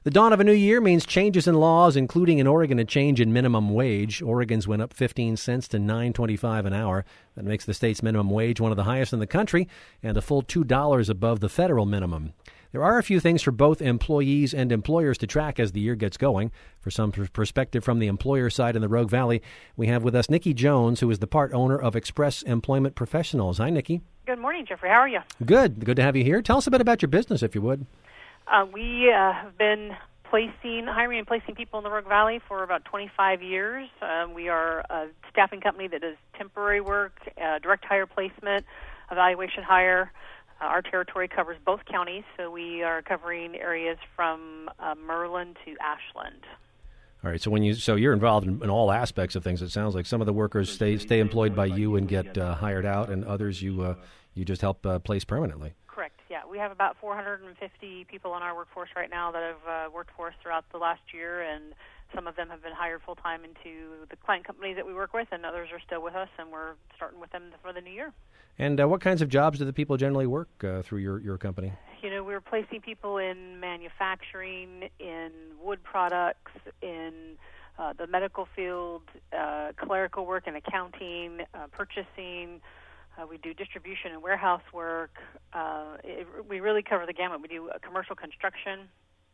The dawn of a new year means changes in laws, including in Oregon a change in minimum wage. Oregon's went up 15 cents to $9.25 an hour. That makes the state's minimum wage one of the highest in the country and a full $2 above the federal minimum. There are a few things for both employees and employers to track as the year gets going. For some perspective from the employer side in the Rogue Valley, we have with us Nikki Jones, who is the part owner of Express Employment Professionals. Hi, Nikki. Good morning, Jeffrey. How are you? Good. Good to have you here. Tell us a bit about your business, if you would. We have been hiring and placing people in the Rogue Valley for about 25 years. We are a staffing company that does temporary work, direct hire placement, evaluation hire. Our territory covers both counties, so we are covering areas from Merlin to Ashland. All right. So you're involved in all aspects of things. It sounds like some of the workers stay employed by you and get hired out, and others you just help place permanently. Correct. Yeah, we have about 450 people on our workforce right now that have worked for us throughout the last year, and some of them have been hired full-time into the client companies that we work with, and others are still with us, and we're starting with them for the new year. And what kinds of jobs do the people generally work through your company? You know, we're placing people in manufacturing, in wood products, in the medical field, clerical work and accounting, purchasing. We do distribution and warehouse work. We really cover the gamut. We do commercial construction,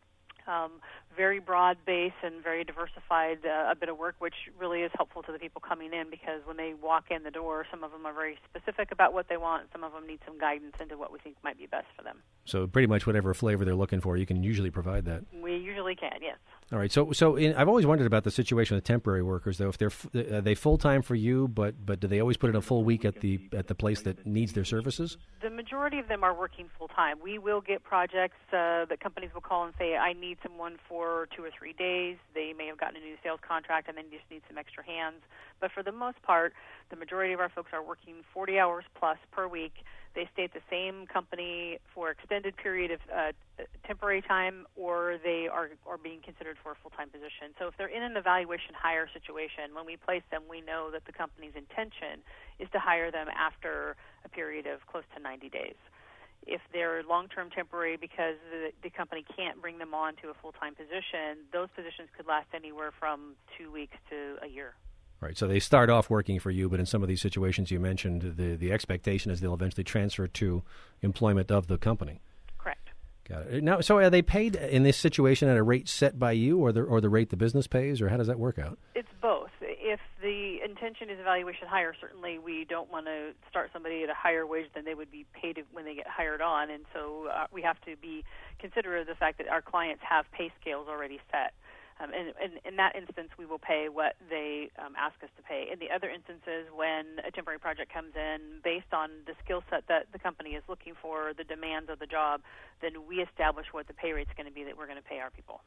very broad base and very diversified a bit of work, which really is helpful to the people coming in, because when they walk in the door, some of them are very specific about what they want. Some of them need some guidance into what we think might be best for them. So pretty much whatever flavor they're looking for, you can usually provide that. We usually can, yes. All right. I've always wondered about the situation with temporary workers, though. If are they full time for you, but do they always put in a full week at the place that needs their services? The majority of them are working full time. We will get projects that companies will call and say, "I need someone for 2 or 3 days." They may have gotten a new sales contract and then just need some extra hands. But for the most part, the majority of our folks are working 40 hours plus per week. They stay at the same company for extended period of temporary time, or they are being considered for a full-time position. So if they're in an evaluation hire situation, when we place them, we know that the company's intention is to hire them after a period of close to 90 days. If they're long-term temporary because the company can't bring them on to a full-time position, those positions could last anywhere from 2 weeks to a year. Right, so they start off working for you, but in some of these situations you mentioned, the expectation is they'll eventually transfer to employment of the company. Correct. Got it. Now, so are they paid in this situation at a rate set by you, or the rate the business pays, or how does that work out? It's both. If the intention is evaluation hire, certainly we don't want to start somebody at a higher wage than they would be paid when they get hired on, and so we have to be considerate of the fact that our clients have pay scales already set. And in that instance, we will pay what they ask us to pay. In the other instances, when a temporary project comes in, based on the skill set that the company is looking for, the demands of the job, then we establish what the pay rate's going to be that we're going to pay our people.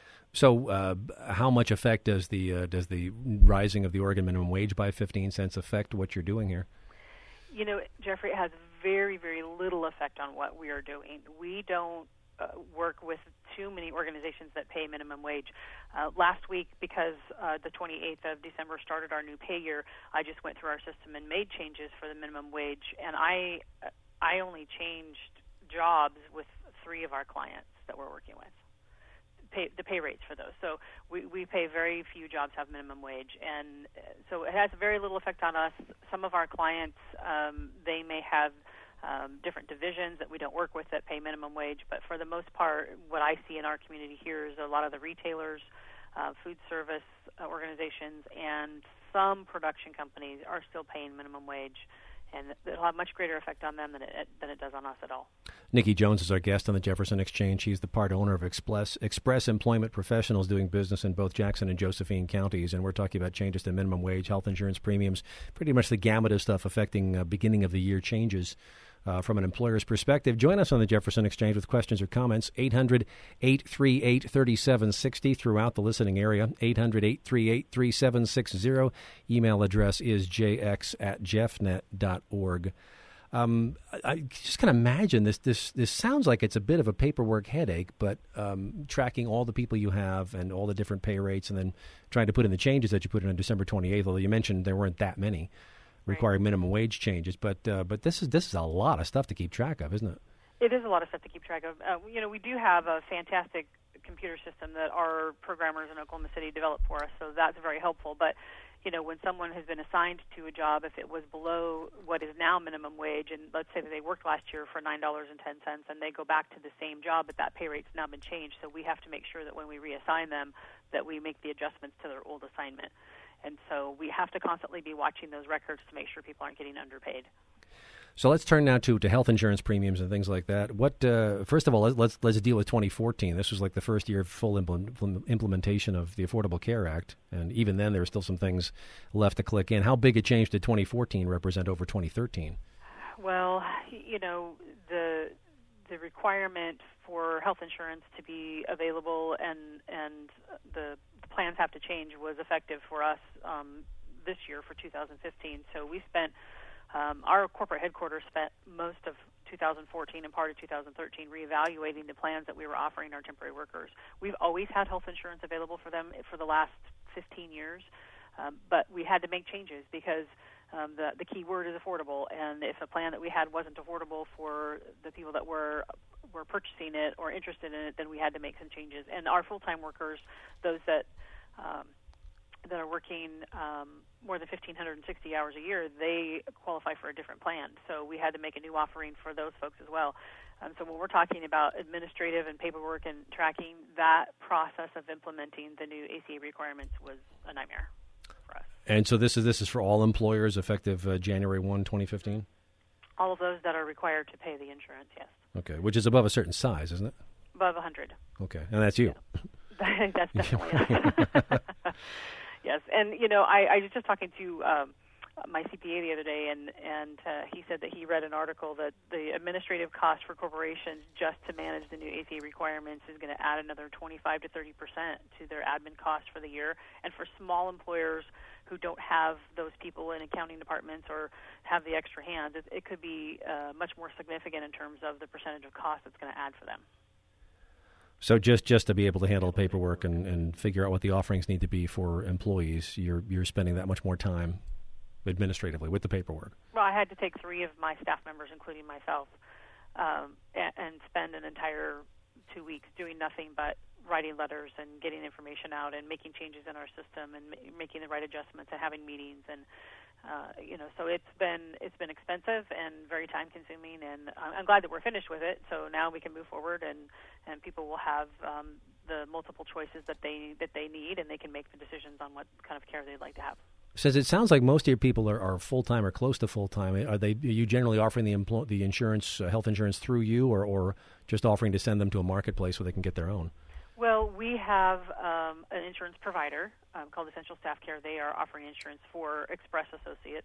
So how much effect does the rising of the Oregon minimum wage by 15 cents affect what you're doing here? You know, Jeffrey, it has very, very little effect on what we are doing. We don't work with too many organizations that pay minimum wage. Last week, because the 28th of December started our new pay year, I just went through our system and made changes for the minimum wage, and I only changed jobs with 3 of our clients that we're working with. The pay rates for those. So we pay very few jobs have minimum wage, and so it has very little effect on us. Some of our clients, they may have different divisions that we don't work with that pay minimum wage, but for the most part, what I see in our community here is a lot of the retailers, food service organizations, and some production companies are still paying minimum wage, and it'll have much greater effect on them than it does on us at all. Nikki Jones is our guest on the Jefferson Exchange. She's the part owner of Express Employment Professionals, doing business in both Jackson and Josephine counties, and we're talking about changes to minimum wage, health insurance premiums, pretty much the gamut of stuff affecting beginning of the year changes. From an employer's perspective. Join us on the Jefferson Exchange with questions or comments. 800-838-3760 throughout the listening area. 800-838-3760. Email address is jx@jeffnet.org. I just can imagine this sounds like it's a bit of a paperwork headache, but tracking all the people you have and all the different pay rates, and then trying to put in the changes that you put in on December 28th, although you mentioned there weren't that many requiring minimum wage changes, but this is a lot of stuff to keep track of, isn't it? It is a lot of stuff to keep track of. We do have a fantastic computer system that our programmers in Oklahoma City developed for us, so that's very helpful. But when someone has been assigned to a job, if it was below what is now minimum wage, and let's say that they worked last year for $9.10, and they go back to the same job, but that pay rate's now been changed, so we have to make sure that when we reassign them, that we make the adjustments to their old assignment. And so we have to constantly be watching those records to make sure people aren't getting underpaid. So let's turn now to health insurance premiums and things like that. What first of all, let's deal with 2014. This was like the first year of full implementation of the Affordable Care Act, and even then there were still some things left to click in. How big a change did 2014 represent over 2013? Well, the requirement for health insurance to be available and the plans have to change was effective for us this year for 2015. So we spent our corporate headquarters spent most of 2014 and part of 2013 reevaluating the plans that we were offering our temporary workers. We've always had health insurance available for them for the last 15 years, but we had to make changes because the key word is affordable, and if a plan that we had wasn't affordable for the people that were purchasing it or interested in it, then we had to make some changes. And our full-time workers, those that are working more than 1,560 hours a year, they qualify for a different plan. So we had to make a new offering for those folks as well. So when we're talking about administrative and paperwork and tracking, that process of implementing the new ACA requirements was a nightmare for us. And so this is for all employers effective January 1, 2015? All of those that are required to pay the insurance, yes. Okay, which is above a certain size, isn't it? Above 100. Okay, and that's you. Yeah. That's definitely us. Yes, and I was just talking to my CPA the other day, and he said that he read an article that the administrative cost for corporations just to manage the new ACA requirements is going to add another 25 to 30% to their admin costs for the year. And for small employers who don't have those people in accounting departments or have the extra hands, it could be much more significant in terms of the percentage of cost it's going to add for them. So just to be able to handle paperwork and figure out what the offerings need to be for employees, you're spending that much more time administratively with the paperwork. Well, I had to take 3 of my staff members, including myself, and spend an entire 2 weeks doing nothing but writing letters and getting information out and making changes in our system and making the right adjustments and having meetings and so it's been expensive and very time consuming, and I'm glad that we're finished with it. So now we can move forward and people will have the multiple choices that they need, and they can make the decisions on what kind of care they'd like to have. Says it sounds like most of your people are full time or close to full time. Are you generally offering the insurance, health insurance through you, or just offering to send them to a marketplace where they can get their own? Well, we have an insurance provider called Essential Staff Care. They are offering insurance for Express associates.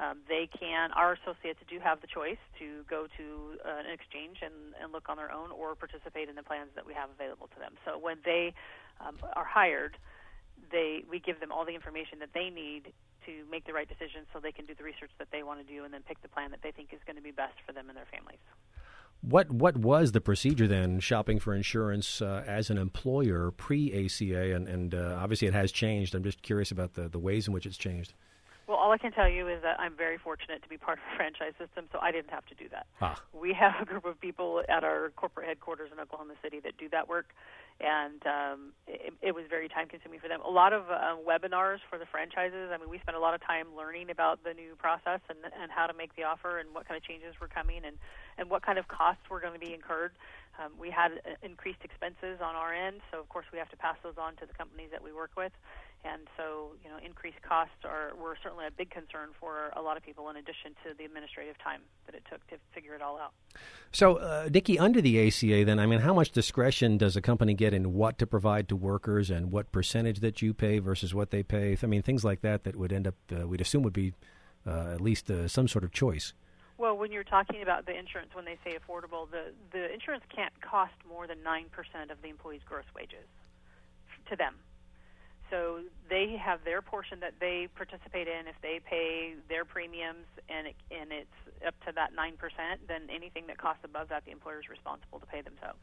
Our associates do have the choice to go to an exchange and look on their own or participate in the plans that we have available to them. So when they are hired, we give them all the information that they need to make the right decision so they can do the research that they want to do and then pick the plan that they think is going to be best for them and their families. What was the procedure then, shopping for insurance as an employer pre-ACA, and obviously it has changed. I'm just curious about the ways in which it's changed. Well, all I can tell you is that I'm very fortunate to be part of a franchise system, so I didn't have to do that. We have a group of people at our corporate headquarters in Oklahoma City that do that work, and it was very time-consuming for them. A lot of webinars for the franchises. I mean, we spent a lot of time learning about the new process and how to make the offer and what kind of changes were coming and what kind of costs were going to be incurred. We had increased expenses on our end, so of course we have to pass those on to the companies that we work with. And so, increased costs were certainly a big concern for a lot of people, in addition to the administrative time that it took to figure it all out. So, Nikki, under the ACA, then, how much discretion does a company get in what to provide to workers and what percentage that you pay versus what they pay? Things like that would end up, we'd assume, would be at least some sort of choice. Well, when you're talking about the insurance, when they say affordable, the insurance can't cost more than 9% of the employee's gross wages to them. So they have their portion that they participate in. If they pay their premiums and it's up to that 9%, then anything that costs above that, the employer is responsible to pay themselves.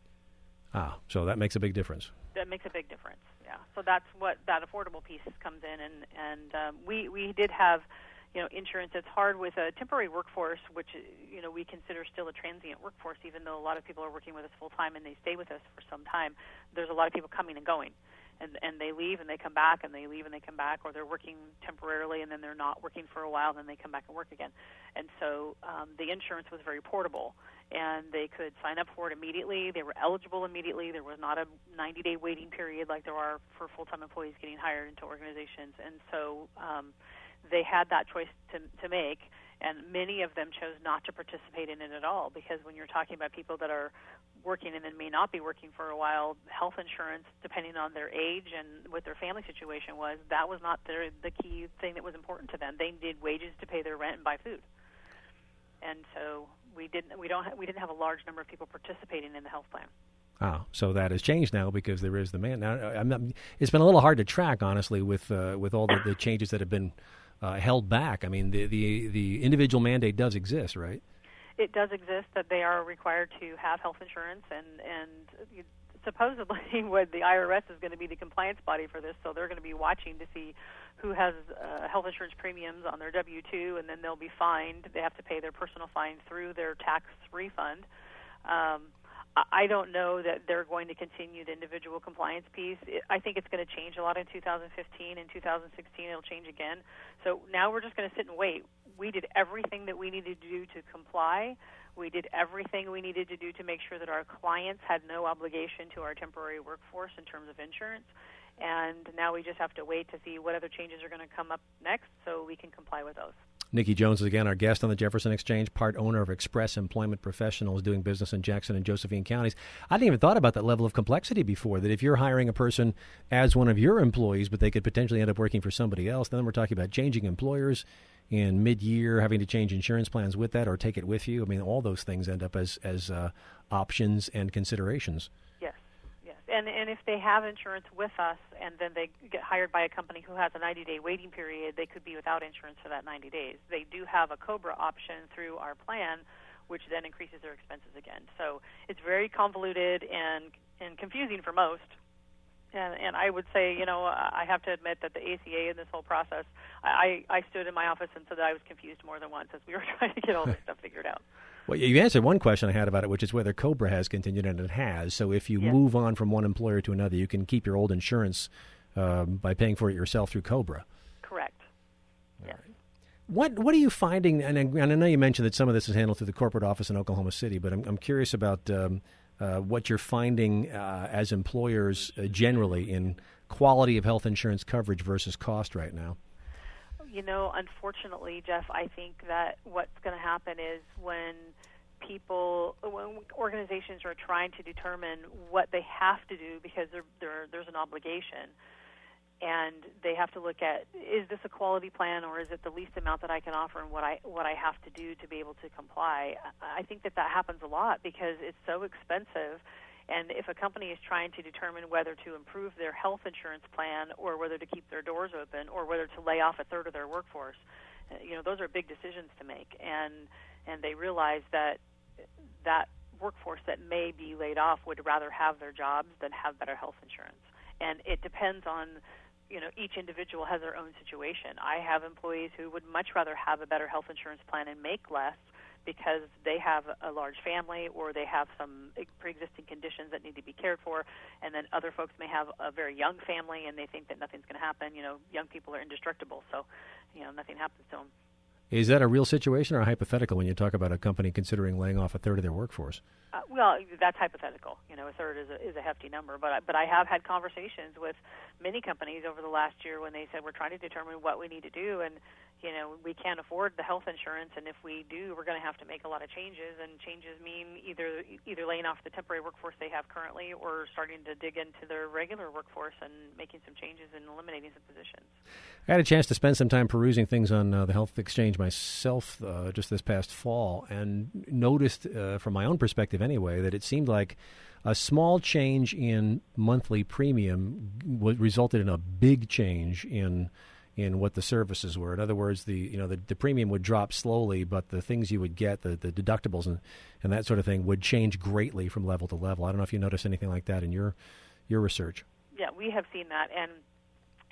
So that makes a big difference. That makes a big difference, yeah. So that's what that affordable piece comes in, and we did have, insurance. It's hard with a temporary workforce, which, we consider still a transient workforce, even though a lot of people are working with us full time and they stay with us for some time. There's a lot of people coming and going. And they leave and they come back, and they leave and they come back, or they're working temporarily and then they're not working for a while, and then they come back and work again. And so the insurance was very portable, and they could sign up for it immediately. They were eligible immediately. There was not a 90-day waiting period like there are for full-time employees getting hired into organizations. And so they had that choice to make, and many of them chose not to participate in it at all, because when you're talking about people that are working and then may not be working for a while, health insurance, depending on their age and what their family situation was, that was not the key thing that was important to them. They needed wages to pay their rent and buy food. And so we didn't have a large number of people participating in the health plan. Oh, so that has changed now because there is demand. Now, it's been a little hard to track, honestly, with all the changes that have been held back. I mean, the individual mandate does exist, right? It does exist that they are required to have health insurance, and supposedly what the IRS is going to be the compliance body for this, so they're going to be watching to see who has health insurance premiums on their W-2, and then they'll be fined. They have to pay their personal fine through their tax refund. I don't know that they're going to continue the individual compliance piece. I think it's going to change a lot in 2015. In 2016, it'll change again. So now we're just going to sit and wait. We did everything that we needed to do to comply. We did everything we needed to do to make sure that our clients had no obligation to our temporary workforce in terms of insurance. And now we just have to wait to see what other changes are going to come up next so we can comply with those. Nikki Jones is again our guest on the Jefferson Exchange, part owner of Express Employment Professionals, doing business in Jackson and Josephine counties. I hadn't even thought about that level of complexity before, that if you're hiring a person as one of your employees, but they could potentially end up working for somebody else, then we're talking about changing employers in mid-year, having to change insurance plans with that or take it with you. I mean, all those things end up as options and considerations. And if they have insurance with us and then they get hired by a company who has a 90-day waiting period, they could be without insurance for that 90 days. They do have a COBRA option through our plan, which then increases their expenses again. So it's very convoluted and confusing for most. And I would say, I have to admit that the ACA in this whole process, I stood in my office and said that I was confused more than once as we were trying to get all this stuff figured out. Well, you answered one question I had about it, which is whether COBRA has continued, and it has. So if you move on from one employer to another, you can keep your old insurance by paying for it yourself through COBRA. Correct. Yes. What are you finding? And I know you mentioned that some of this is handled through the corporate office in Oklahoma City, but I'm curious about what you're finding as employers generally in quality of health insurance coverage versus cost right now. Unfortunately, Jeff, I think that what's going to happen is when organizations are trying to determine what they have to do because there's an obligation, and they have to look at, is this a quality plan or is it the least amount that I can offer and what I have to do to be able to comply. I think that happens a lot because it's so expensive. And if a company is trying to determine whether to improve their health insurance plan or whether to keep their doors open or whether to lay off a third of their workforce, those are big decisions to make. And they realize that workforce that may be laid off would rather have their jobs than have better health insurance. And it depends on, each individual has their own situation. I have employees who would much rather have a better health insurance plan and make less because they have a large family or they have some pre-existing conditions that need to be cared for, and then other folks may have a very young family and they think that nothing's going to happen. Young people are indestructible, so nothing happens to them. Is that a real situation or a hypothetical when you talk about a company considering laying off a third of their workforce? Well, that's hypothetical. A third is a hefty number. But I have had conversations with many companies over the last year when they said we're trying to determine what we need to do, and we can't afford the health insurance, and if we do, we're going to have to make a lot of changes. And changes mean either laying off the temporary workforce they have currently, or starting to dig into their regular workforce and making some changes and eliminating some positions. I had a chance to spend some time perusing things on the Health Exchange myself just this past fall, and noticed from my own perspective anyway that it seemed like a small change in monthly premium resulted in a big change in what the services were. In other words, the premium would drop slowly, but the things you would get, the deductibles and that sort of thing, would change greatly from level to level. I don't know if you noticed anything like that in your research. Yeah, we have seen that, and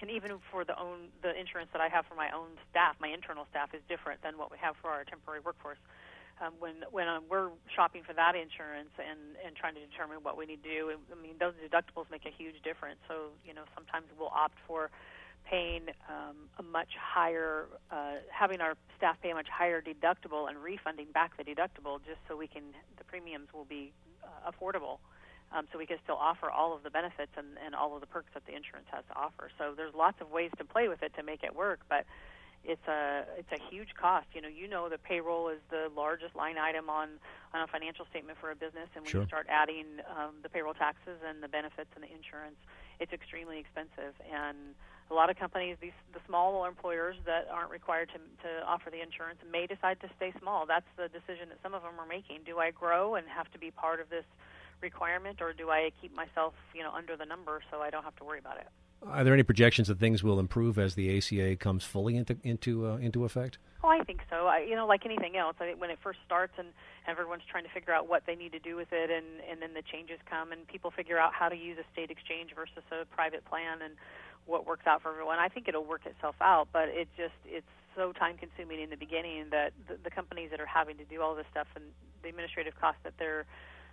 And even for the insurance that I have for my own staff, my internal staff is different than what we have for our temporary workforce. When we're shopping for that insurance and trying to determine what we need to do, I mean, those deductibles make a huge difference. So, sometimes we'll opt for paying a much higher, having our staff pay a much higher deductible and refunding back the deductible just so the premiums will be affordable. So we can still offer all of the benefits and all of the perks that the insurance has to offer. So there's lots of ways to play with it to make it work, but it's a huge cost. You know that payroll is the largest line item on a financial statement for a business, and when Sure. you start adding the payroll taxes and the benefits and the insurance, it's extremely expensive. And a lot of companies, the small employers that aren't required to offer the insurance, may decide to stay small. That's the decision that some of them are making. Do I grow and have to be part of this requirement, or do I keep myself, under the number so I don't have to worry about it? Are there any projections that things will improve as the ACA comes fully into effect? Oh, I think so. Like anything else, I think when it first starts and everyone's trying to figure out what they need to do with it, and then the changes come and people figure out how to use a state exchange versus a private plan and what works out for everyone, I think it'll work itself out. But it's so time-consuming in the beginning that the companies that are having to do all this stuff and the administrative costs that they're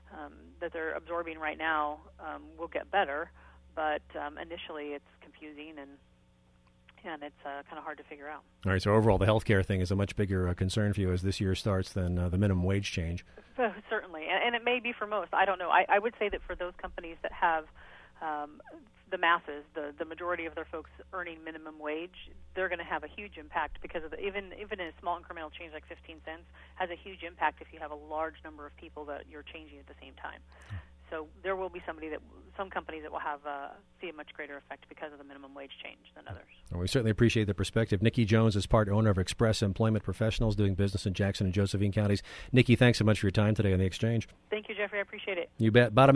absorbing right now will get better. But initially, it's confusing and it's kind of hard to figure out. All right, so overall, the healthcare thing is a much bigger concern for you as this year starts than the minimum wage change. Certainly, and it may be for most. I don't know. I would say that for those companies that have the masses, the majority of their folks earning minimum wage, they're going to have a huge impact because of even a small incremental change like 15 cents has a huge impact if you have a large number of people that you're changing at the same time. So there will be some companies that will have see a much greater effect because of the minimum wage change than others. Well, we certainly appreciate the perspective. Nikki Jones is part owner of Express Employment Professionals, doing business in Jackson and Josephine counties. Nikki, thanks so much for your time today on The Exchange. Thank you, Jeffrey. I appreciate it. You bet. Bottom